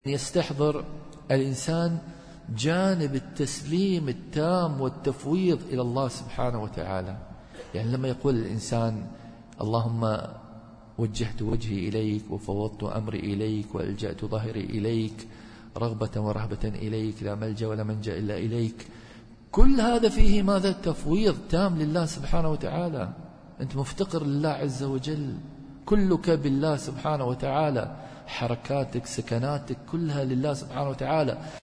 يستحضر الإنسان جانب التسليم التام والتفويض إلى الله سبحانه وتعالى. يعني لما يقول الإنسان اللهم وجهت وجهي إليك وفوضت أمري إليك وألجأت ظهري إليك رغبة ورهبة إليك لا ملجأ ولا منجأ إلا إليك، كل هذا فيه ماذا؟ تفويض تام لله سبحانه وتعالى. أنت مفتقر لله عز وجل، كلك بالله سبحانه وتعالى، حركاتك سكناتك كلها لله سبحانه وتعالى.